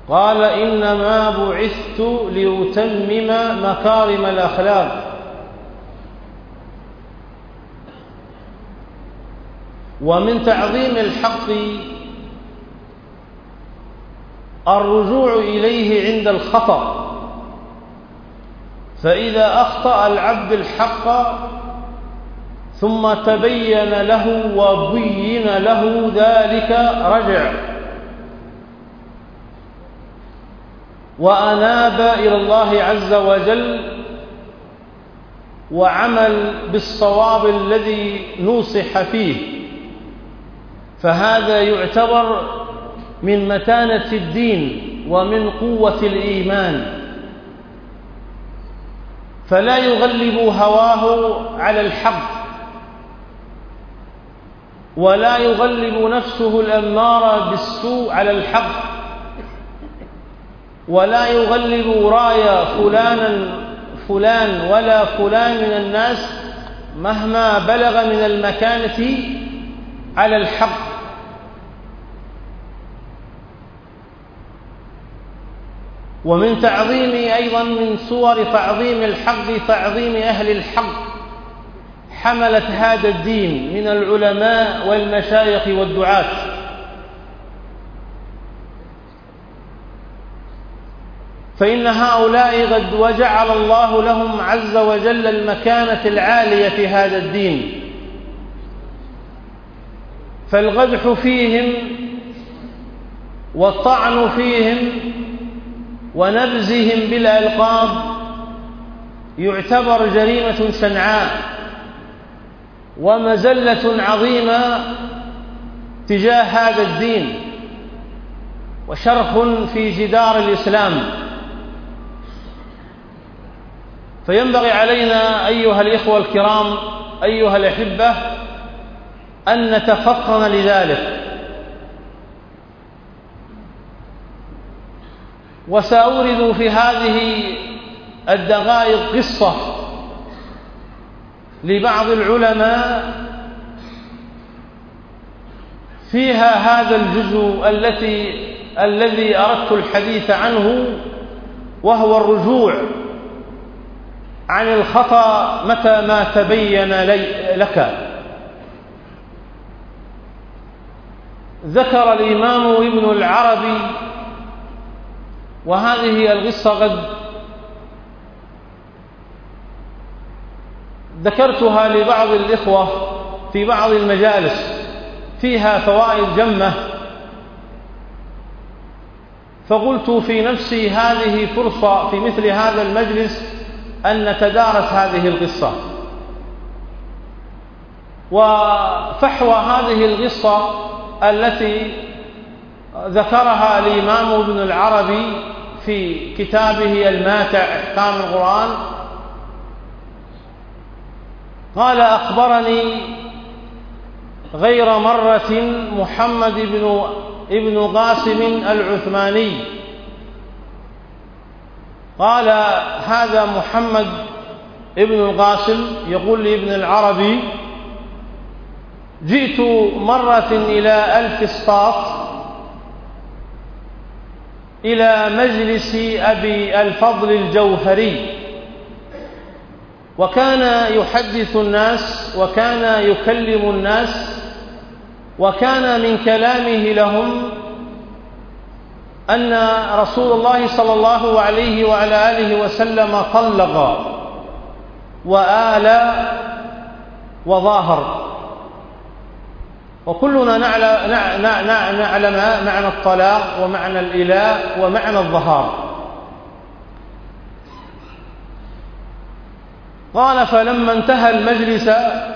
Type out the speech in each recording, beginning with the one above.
قال: إنما بعثت لأتمم مكارم الأخلاق. ومن تعظيم الحق الرجوع إليه عند الخطأ، فإذا أخطأ العبد الحق ثم تبين له وبين له ذلك رجع وأناب إلى الله عز وجل وعمل بالصواب الذي نوصح فيه، فهذا يعتبر من متانة الدين ومن قوة الإيمان، فلا يغلب هواه على الحق، ولا يغلب نفسه الأمارة بالسوء على الحق، ولا يغلب راية فلان ولا فلان من الناس مهما بلغ من المكانة على الحق. ومن تعظيم أيضا من صور تعظيم الحق تعظيم أهل الحق، حملة هذا الدين من العلماء والمشايخ والدعاة، فإن هؤلاء قد وجعل الله لهم عز وجل المكانة العالية في هذا الدين، فالقدح فيهم والطعن فيهم ونبذهم بالألقاب يعتبر جريمة شنعاء ومزلة عظيمة تجاه هذا الدين وشرخ في جدار الإسلام. فينبغي علينا أيها الإخوة الكرام أيها الأحبة أن نتفطن لذلك. وسأورد في هذه الدقائق قصة لبعض العلماء فيها هذا الجزء الذي أردت الحديث عنه، وهو الرجوع عن الخطأ متى ما تبين لك. ذكر الإمام ابن العربي، وهذه القصة قد ذكرتها لبعض الإخوة في بعض المجالس، فيها فوائد جمة، فقلت في نفسي هذه فرصة في مثل هذا المجلس أن نتدارس هذه القصة. وفحوى هذه القصة التي ذكرها الإمام ابن العربي في كتابه الماتع إحكام القرآن، قال: أخبرني غير مرة محمد ابن قاسم العثماني، قال: هذا محمد ابن القاسم يقول لابن العربي: جئت مرة إلى الفسطاط إلى مجلس أبي الفضل الجوهري، وكان يحدث الناس وكان يكلم الناس، وكان من كلامه لهم أن رسول الله صلى الله عليه وعلى آله وسلم طلق وآل وظاهر، وكلنا نعلم معنى الطلاق ومعنى الإلاء ومعنى الظهار. قال: فلما انتهى المجلس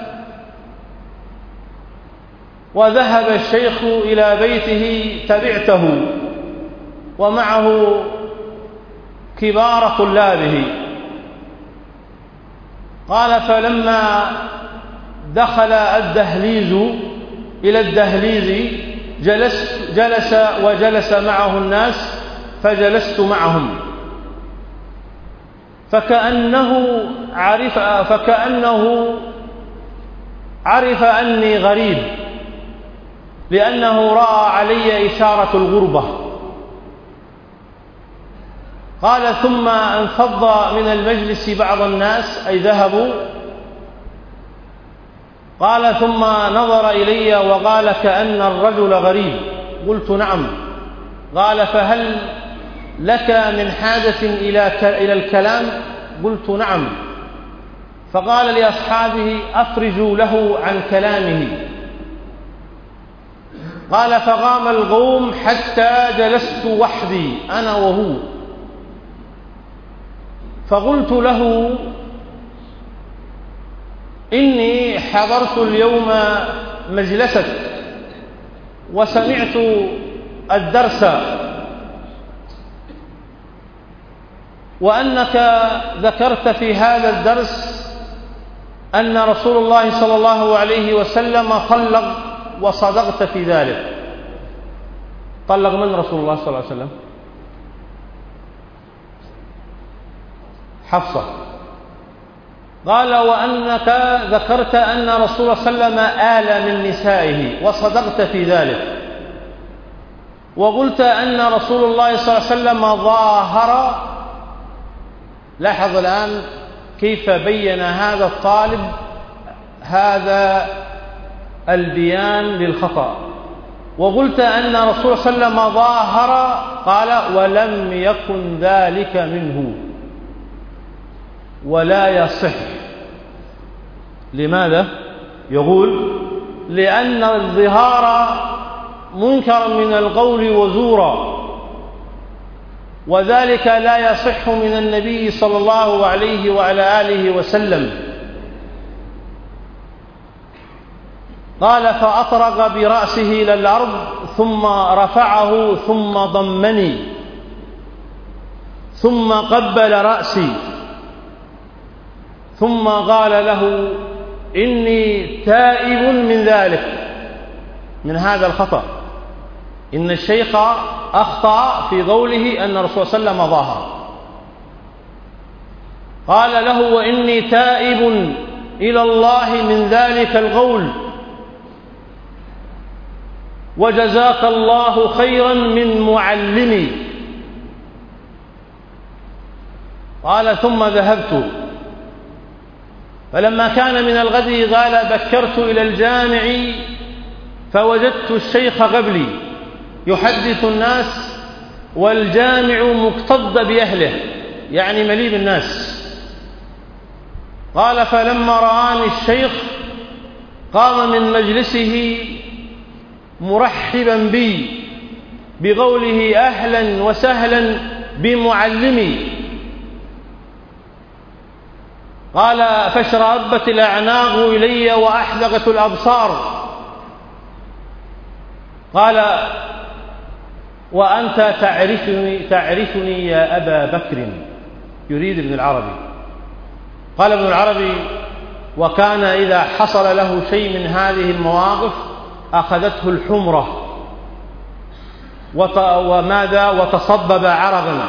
وذهب الشيخ إلى بيته تبعته ومعه كبار طلابه. قال: فلما دخل إلى الدهليز جلس معه الناس، فجلست معهم، فكأنه عرف أني غريب، لأنه رأى علي إشارة الغربة، قال: ثم انفض من المجلس بعض الناس، أي ذهبوا. قال: ثم نظر إلي وقال: كأن الرجل غريب. قلت: نعم. قال: فهل لك من حاجة إلى الكلام؟ قلت: نعم. فقال لأصحابه: أفرجوا له عن كلامه. قال: فقام القوم حتى جلست وحدي أنا وهو، فقلت له: إني حضرت اليوم مجلسك وسمعت الدرس، وأنك ذكرت في هذا الدرس أن رسول الله صلى الله عليه وسلم طلق، وصدقت في ذلك. طلق من رسول الله صلى الله عليه وسلم؟ حفصة. قال: وأنك ذكرت أن رسول الله صلى الله عليه وسلم آل من نسائه، وصدقت في ذلك. وقلت أن رسول الله صلى الله عليه وسلم ظاهر. لاحظ الآن كيف بين هذا الطالب هذا البيان للخطأ. وقلت أن رسول الله صلى الله عليه وسلم ظاهر. قال: ولم يكن ذلك منه ولا يصح. لماذا؟ يقول: لأن الظهار منكر من القول وزورا، وذلك لا يصح من النبي صلى الله عليه وعلى آله وسلم. قال: فأطرق برأسه إلى الأرض ثم رفعه ثم ضمني ثم قبل رأسي ثم قال له: إني تائب من ذلك، من هذا الخطأ. إن الشيخ أخطأ في قوله أن الرسول صلى الله عليه وسلم ظاهر. قال له: وإني تائب إلى الله من ذلك القول، وجزاك الله خيرا من معلمي. قال: ثم ذهبت، فلما كان من الغد قال: بكرت إلى الجامع فوجدت الشيخ قبلي يحدث الناس، والجامع مكتظ بأهله، يعني مليء بالناس. قال: فلما رآني الشيخ قام من مجلسه مرحبا بي بقوله: أهلا وسهلا بمعلمي. قال: فاشرأبت الأعناق إلي وأحدقت الأبصار. قال: وأنت تعرفني يا أبا بكر، يريد ابن العربي. قال ابن العربي: وكان إذا حصل له شيء من هذه المواقف أخذته الحمرة وتصبب عرقا.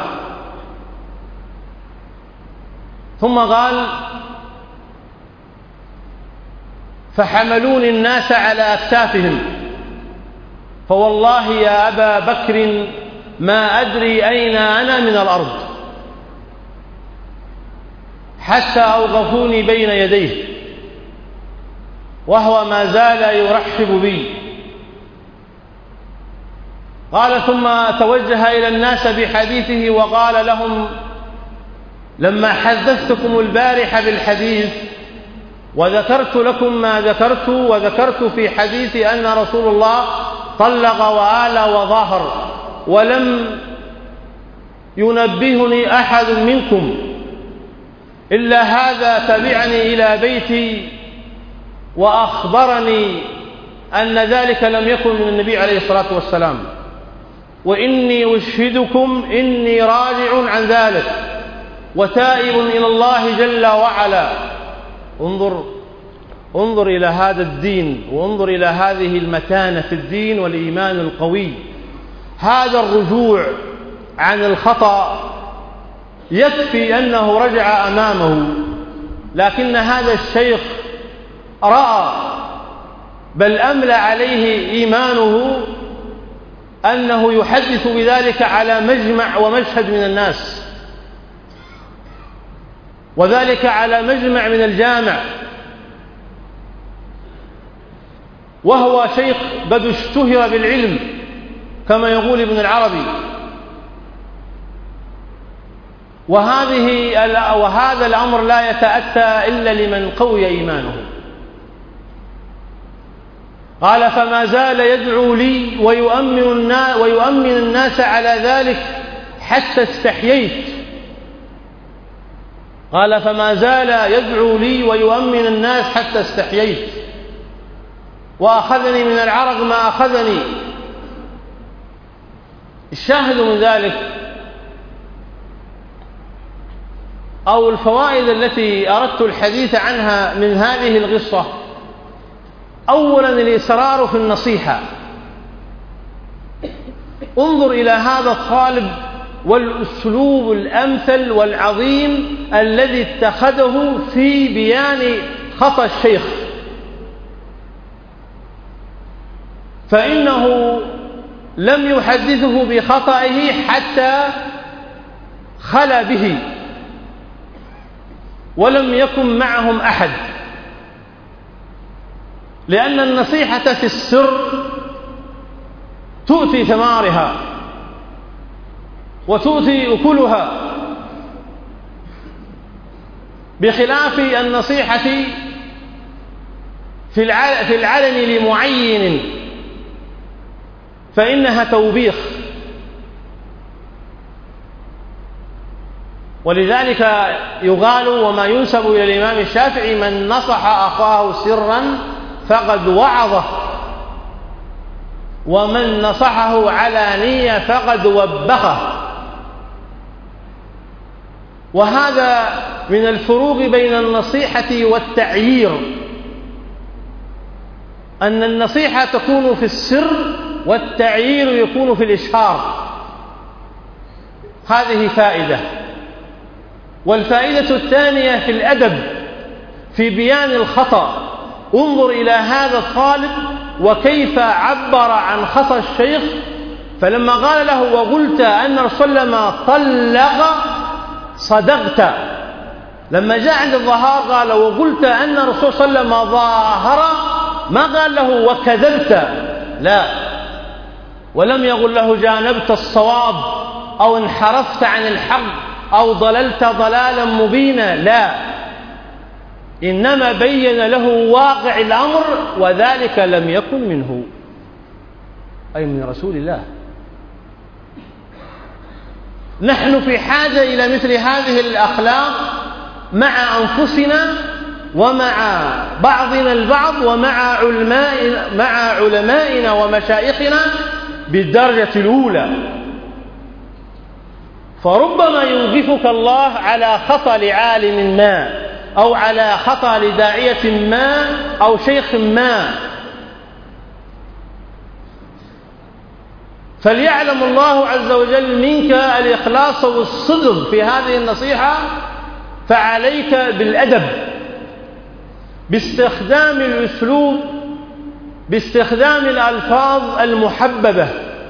ثم قال: فحملوني الناس على أكتافهم، فوالله يا أبا بكر ما أدري أين أنا من الأرض، حتى أوقفوني بين يديه وهو ما زال يرحب بي. قال: ثم توجه إلى الناس بحديثه وقال لهم: لما حدثتكم البارحة بالحديث وذكرت لكم ما ذكرت، وذكرت في حديث أن رسول الله طلق وآل وظاهر، ولم ينبهني أحد منكم إلا هذا تبعني إلى بيتي وأخبرني أن ذلك لم يكن من النبي عليه الصلاة والسلام، وإني أشهدكم إني راجع عن ذلك وتائب إلى الله جل وعلا. انظر إلى هذا الدين، وانظر إلى هذه المتانة في الدين والإيمان القوي. هذا الرجوع عن الخطأ يكفي أنه رجع أمامه، لكن هذا الشيخ رأى، بل أملى عليه إيمانه أنه يحدث بذلك على مجمع ومشهد من الناس، وذلك على مجمع من الجامع، وهو شيخ قد اشتهر بالعلم كما يقول ابن العربي. وهذا الأمر لا يتأتى إلا لمن قوي إيمانه. قال: فما زال يدعو لي ويؤمن الناس على ذلك حتى استحييت. قال: فما زال يدعو لي ويؤمن الناس حتى استحييت، وأخذني من العرق ما أخذني. الشاهد من ذلك أو الفوائد التي أردت الحديث عنها من هذه القصة: أولا الإصرار في النصيحة. انظر إلى هذا الطالب والأسلوب الأمثل والعظيم الذي اتخذه في بيان خطأ الشيخ، فإنه لم يحدثه بخطئه حتى خلا به، ولم يكن معهم أحد، لأن النصيحة في السر تؤتي ثمارها وتؤتي أكلها، بخلاف النصيحة في العلن لمعين، فإنها توبيخ. ولذلك يقال وما ينسب إلى الإمام الشافعي: من نصح أخاه سرا فقد وعظه، ومن نصحه علانية فقد وبخه. وهذا من الفروق بين النصيحة والتعيير، أن النصيحة تكون في السر والتعيير يكون في الإشهار. هذه فائدة. والفائدة الثانية في الأدب في بيان الخطأ. انظر إلى هذا الطالب وكيف عبر عن خطأ الشيخ، فلما قال له: وقلت أن رسول الله ما طلق صدقت. لما جاء عند الظهار قال: وقلت أن رسول صلى الله عليه وسلم ظاهر، ما قال له وكذبت، لا، ولم يقل له جانبت الصواب أو انحرفت عن الحق أو ضلالا مبينا، لا، إنما بين له واقع الأمر، وذلك لم يكن منه، أي من رسول الله. نحن في حاجة إلى مثل هذه الأخلاق مع أنفسنا ومع بعضنا البعض ومع علمائنا ومشايخنا بالدرجة الأولى. فربما يوقفك الله على خطأ لعالم ما، أو على خطأ لداعية ما أو شيخ ما، فليعلم الله عز وجل منك الإخلاص والصدق في هذه النصيحة. فعليك بالأدب، باستخدام الأسلوب، باستخدام الألفاظ المحببة.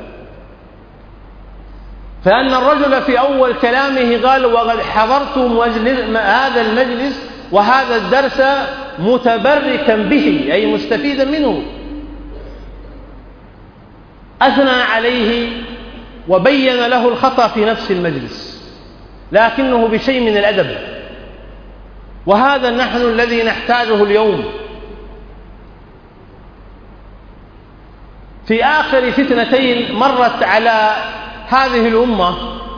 فأن الرجل في أول كلامه قال: وقد حضرت هذا المجلس وهذا الدرس متبركا به، أي مستفيدا منه. أثنى عليه وبين له الخطأ في نفس المجلس، لكنه بشيء من الأدب. وهذا نحن الذي نحتاجه اليوم. في آخر فتنتين مرت على هذه الأمة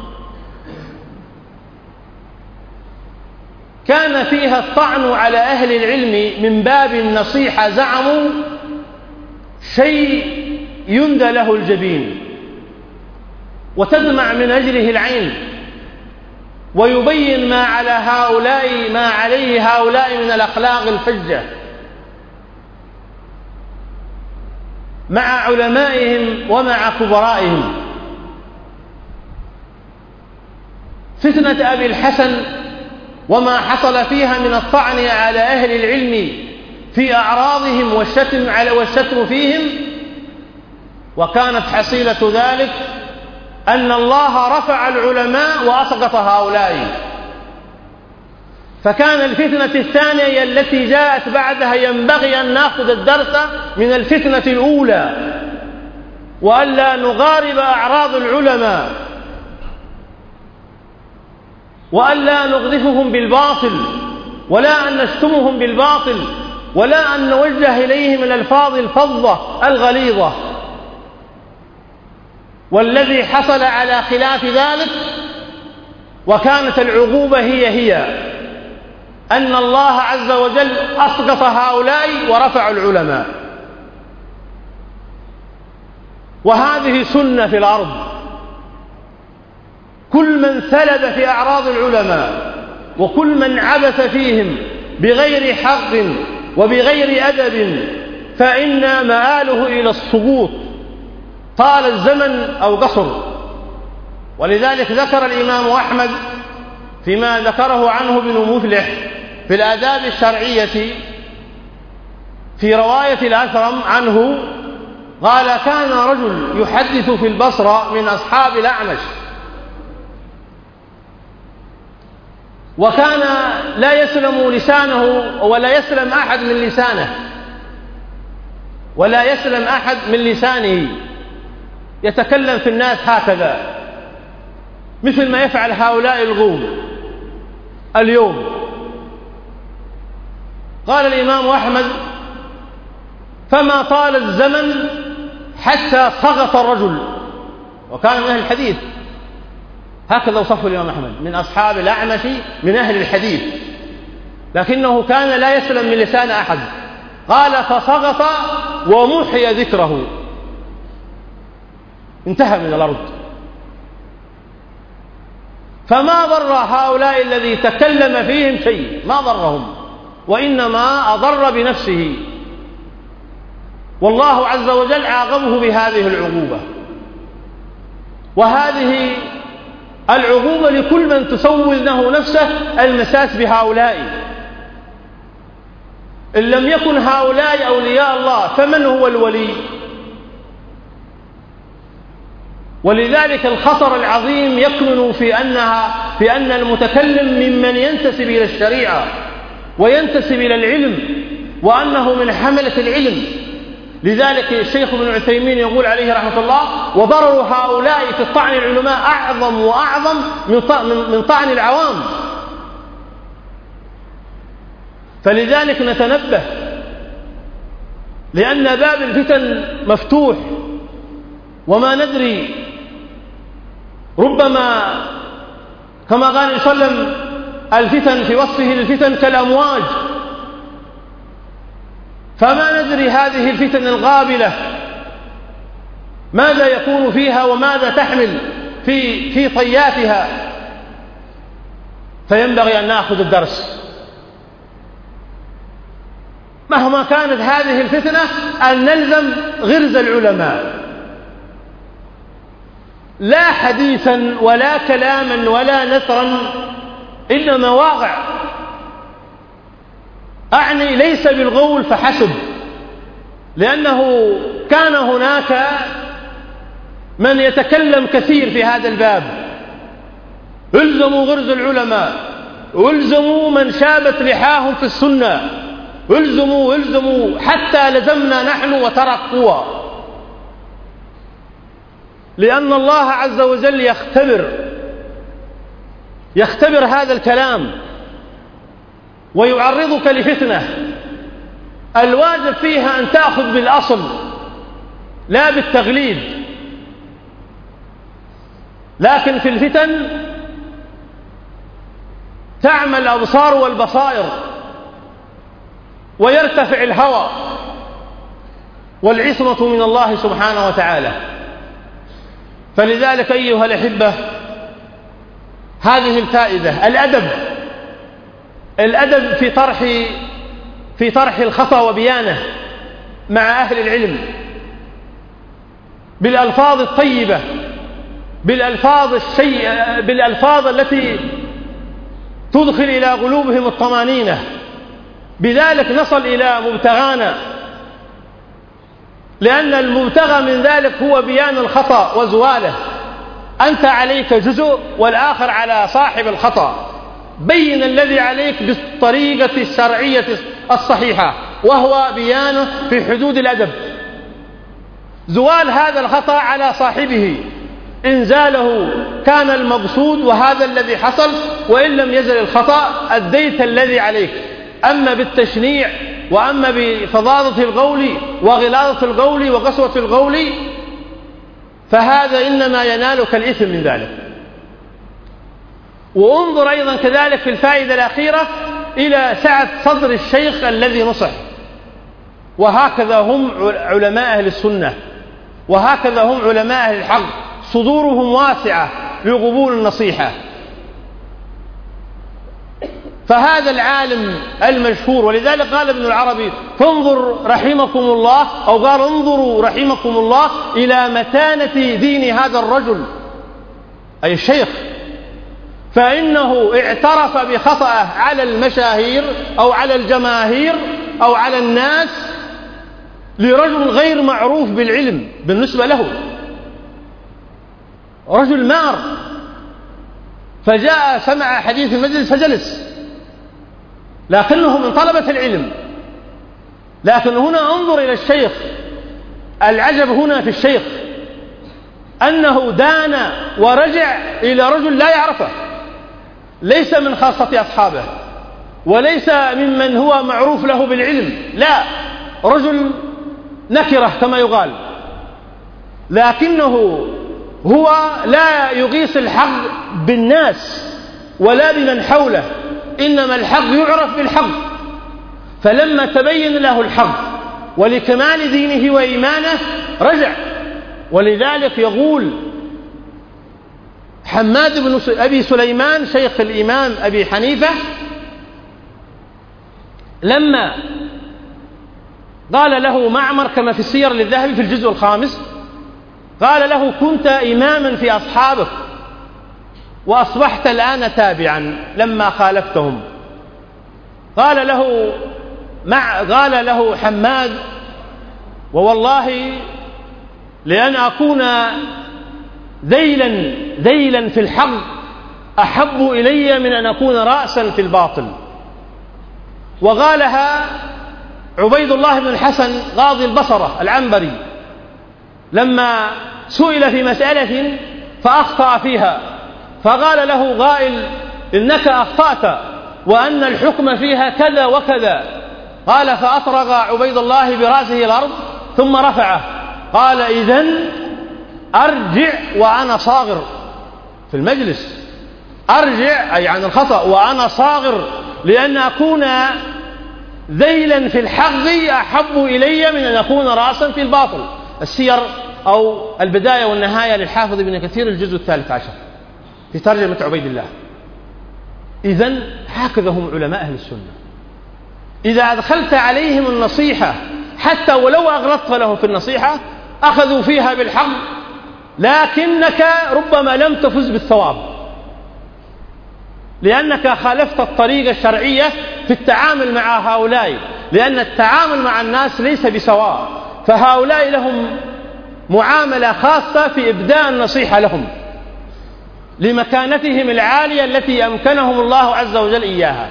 كان فيها الطعن على أهل العلم من باب النصيحة، زعموا شيء يندى له الجبين وتدمع من أجله العين، ويبين ما عليه هؤلاء من الأخلاق الفجة مع علمائهم ومع كبرائهم. فتنة أبي الحسن وما حصل فيها من الطعن على أهل العلم في أعراضهم والشتم فيهم، وكانت حصيلة ذلك أن الله رفع العلماء وأسقط هؤلاء. فكان الفتنة الثانية هي التي جاءت بعدها ينبغي أن نأخذ الدرس من الفتنة الأولى، وألا نغارب أعراض العلماء، وألا نقذفهم بالباطل، ولا أن نشتمهم بالباطل، ولا أن نوجه إليهم الألفاظ الفظة الغليظة. والذي حصل على خلاف ذلك وكانت العقوبة هي أن الله عز وجل أسقط هؤلاء ورفع العلماء. وهذه سنة في الأرض، كل من سلب في أعراض العلماء وكل من عبث فيهم بغير حق وبغير أدب فإن مآله إلى السقوط طال الزمن أو قصر. ولذلك ذكر الإمام أحمد فيما ذكره عنه ابن مفلح في الآداب الشرعية في رواية الأثرم عنه قال: كان رجل يحدث في البصرة من أصحاب الأعمش، وكان لا يسلم لسانه ولا يسلم أحد من لسانه، ولا يسلم أحد من لسانه، يتكلم في الناس هكذا مثل ما يفعل هؤلاء الغول اليوم. قال الإمام أحمد: فما طال الزمن حتى سقط الرجل، وكان من أهل الحديث، هكذا وصفه الإمام أحمد، من أصحاب الأعمش من أهل الحديث، لكنه كان لا يسلم من لسان أحد. قال: فسقط ومحي ذكره، انتهى من الأرض. فما ضر هؤلاء الذي تكلم فيهم شيء، ما ضرهم، وإنما أضر بنفسه، والله عز وجل عاقبه بهذه العقوبة. وهذه العقوبة لكل من تسول له نفسه المساس بهؤلاء. إن لم يكن هؤلاء أولياء الله فمن هو الولي؟ ولذلك الخطر العظيم يكمن في أن المتكلم ممن ينتسب إلى الشريعة وينتسب إلى العلم، وأنه من حملة العلم. لذلك الشيخ ابن عثيمين يقول عليه رحمة الله: وضرر هؤلاء في طعن العلماء أعظم وأعظم من طعن العوام. فلذلك نتنبه، لأن باب الفتن مفتوح، وما ندري، ربما كما قال عليه وسلم: الفتن في وصفه للفتن كالأمواج. فما ندري هذه الفتن القابلة ماذا يكون فيها وماذا تحمل في طياتها، فينبغي أن نأخذ الدرس مهما كانت هذه الفتنة، أن نلزم غرز العلماء، لا حديثا ولا كلاما ولا نثرا، إنما واقع. أعني ليس بالقول فحسب، لأنه كان هناك من يتكلم كثير في هذا الباب. الزموا غرز العلماء، الزموا من شابت لحاهم في السنة، الزموا حتى لزمنا نحن وترك قوى. لأن الله عز وجل يختبر هذا الكلام ويعرضك لفتنة الواجب فيها أن تأخذ بالأصل لا بالتغليد. لكن في الفتن تعمى الأبصار والبصائر ويرتفع الهوى، والعصمة من الله سبحانه وتعالى. فلذلك أيها الأحبة، هذه الفائدة، الأدب في طرح الخطأ وبيانه مع أهل العلم بالألفاظ الطيبة، بالألفاظ التي تدخل إلى قلوبهم الطمانينة. بذلك نصل إلى مبتغانا، لأن المبتغى من ذلك هو بيان الخطأ وزواله. أنت عليك جزء والآخر على صاحب الخطأ، بين الذي عليك بالطريقة الشرعية الصحيحة، وهو بيانه في حدود الأدب. زوال هذا الخطأ على صاحبه، إنزاله كان المقصود وهذا الذي حصل، وإن لم يزل الخطأ أديت الذي عليك. أما بالتشنيع وأما بفظاظة القول وغلاظة القول وقسوة القول فهذا إنما ينالك الإثم من ذلك. وانظر أيضا كذلك في الفائدة الأخيرة إلى سعة صدر الشيخ الذي نصح. وهكذا هم علماء أهل السنة، وهكذا هم علماء أهل الحق، صدورهم واسعة لقبول النصيحة. فهذا العالم المشهور، ولذلك قال ابن العربي فانظر رحمكم الله، أو قال انظروا رحمكم الله إلى متانة دين هذا الرجل أي الشيخ، فإنه اعترف بخطأه على المشاهير أو على الجماهير أو على الناس لرجل غير معروف بالعلم بالنسبة له، رجل مار، فجاء سمع حديث المجلس فجلس، لكنه من طلبة العلم. لكن هنا انظر إلى الشيخ، العجب هنا في الشيخ أنه دان ورجع إلى رجل لا يعرفه، ليس من خاصة أصحابه وليس ممن هو معروف له بالعلم، لا، رجل نكرة كما يقال، لكنه هو لا يقيس الحق بالناس ولا بمن حوله، إنما الحق يعرف بالحق. فلما تبين له الحق ولكمال دينه وإيمانه رجع. ولذلك يقول حماد بن أبي سليمان شيخ الإمام أبي حنيفة لما قال له معمر كما في السير للذهبي في الجزء الخامس، قال له كنت إماما في أصحابك وأصبحت الآن تابعا لما خالفتهم. قال له حماد ووالله لأن أكون ذيلا في الحق أحب إلي من أن أكون رأسا في الباطل. وقالها عبيد الله بن الحسن قاضي البصرة العنبري لما سئل في مسألة فأخطأ فيها، فقال له قائل إنك أخطأت وأن الحكم فيها كذا وكذا. قال فأطرق عبيد الله برأسه الأرض ثم رفعه، قال إذن أرجع وأنا صاغر في المجلس، أرجع أي عن الخطأ وأنا صاغر، لأن أكون ذيلا في الحق أحب إلي من أن أكون رأسا في الباطل. السير أو البداية والنهاية للحافظ ابن كثير الجزء 13 في ترجمة عبيد الله. إذن هكذا هم علماء أهل السنة، إذا أدخلت عليهم النصيحة حتى ولو أغلطت لهم في النصيحة أخذوا فيها بالحق، لكنك ربما لم تفز بالثواب لأنك خالفت الطريقة الشرعية في التعامل مع هؤلاء، لأن التعامل مع الناس ليس بسواء، فهؤلاء لهم معاملة خاصة في إبداء النصيحة لهم لمكانتهم العالية التي أمكنهم الله عز وجل إياها.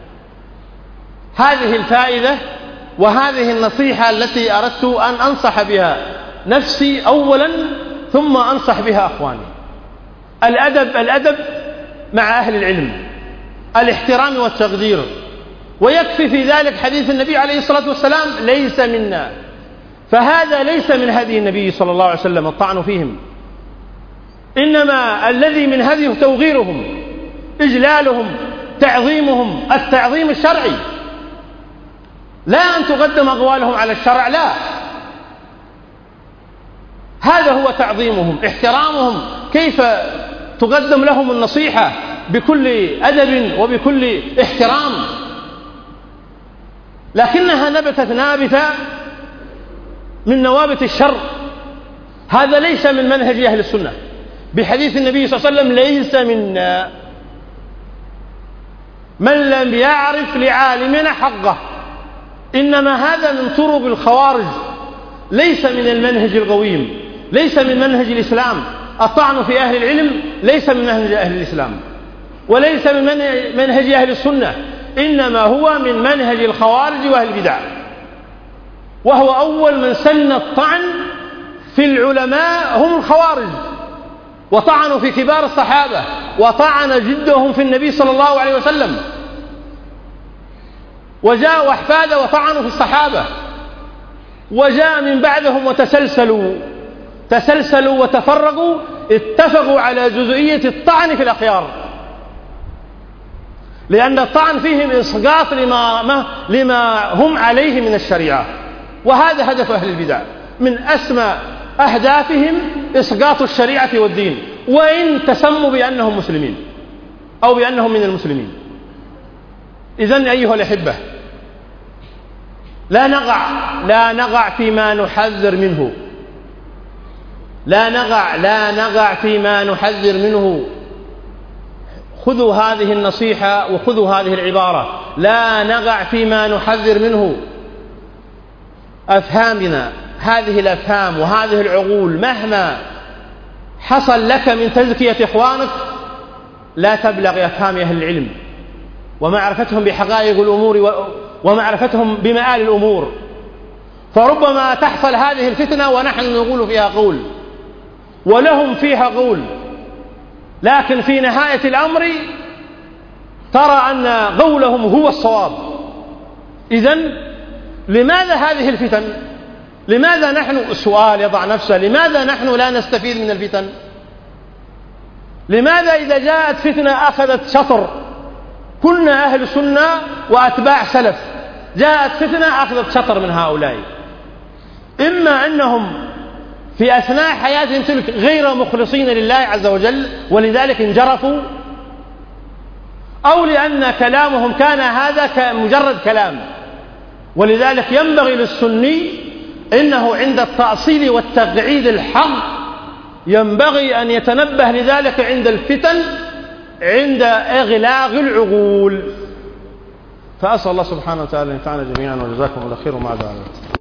هذه الفائدة وهذه النصيحة التي أردت أن أنصح بها نفسي أولا ثم أنصح بها أخواني. الأدب مع أهل العلم، الاحترام والتقدير، ويكفي في ذلك حديث النبي عليه الصلاة والسلام ليس منا، فهذا ليس من هدي النبي صلى الله عليه وسلم الطعن فيهم، إنما الذي من هديه توغيرهم، إجلالهم، تعظيمهم، التعظيم الشرعي، لا أن تقدم أقوالهم على الشرع، لا، هذا هو تعظيمهم، احترامهم، كيف تقدم لهم النصيحة بكل أدب وبكل احترام، لكنها نبتت نابتة من نوابت الشر. هذا ليس من منهج أهل السنة، بحديث النبي صلى الله عليه وسلم ليس منا من لم يعرف لعالمنا حقه، إنما هذا من طرق الخوارج، ليس من المنهج القويم، ليس من منهج الإسلام. الطعن في أهل العلم ليس من منهج أهل الإسلام. وليس من منهج أهل السنة، إنما هو من منهج الخوارج وأهل البدع، وهو أول من سن الطعن في العلماء هم الخوارج، وطعنوا في كبار الصحابة، وطعن جدهم في النبي صلى الله عليه وسلم، وجاءوا أحفاده وطعنوا في الصحابة، وجاء من بعدهم تسلسلوا وتفرقوا، اتفقوا على جزئية الطعن في الأخيار، لأن الطعن فيهم إسقاط لما هم عليه من الشريعة، وهذا هدف أهل البدع، من أسمى أهدافهم إسقاط الشريعة والدين، وإن تسموا بأنهم مسلمين أو بأنهم من المسلمين. إذن أيها الأحبة، لا نقع فيما نحذر منه، لا نقع فيما نحذر منه. خذوا هذه النصيحة وخذوا هذه العبارة، لا نقع فيما نحذر منه. أفهامنا هذه الأفهام وهذه العقول مهما حصل لك من تزكية إخوانك لا تبلغ أفهام أهل العلم ومعرفتهم بحقائق الأمور ومعرفتهم بمآل الأمور، فربما تحصل هذه الفتنة ونحن نقول فيها قول ولهم فيها قول، لكن في نهاية الأمر ترى أن قولهم هو الصواب. إذن لماذا هذه الفتن؟ لماذا نحن، السؤال يضع نفسه، لماذا نحن لا نستفيد من الفتن؟ لماذا إذا جاءت فتنة أخذت شطر، كنا أهل سنة وأتباع سلف، جاءت فتنة أخذت شطر من هؤلاء، إما أنهم في أثناء حياتهم تلك غير مخلصين لله عز وجل ولذلك انجرفوا، أو لأن كلامهم كان هذا كمجرد كلام. ولذلك ينبغي للسني إنه عند التأصيل والتقعيد الحق ينبغي أن يتنبه لذلك عند الفتن، عند إغلاق العقول. فأسأل الله سبحانه وتعالى أن ينفعنا جميعا، وجزاكم الله خير ومع ذلك.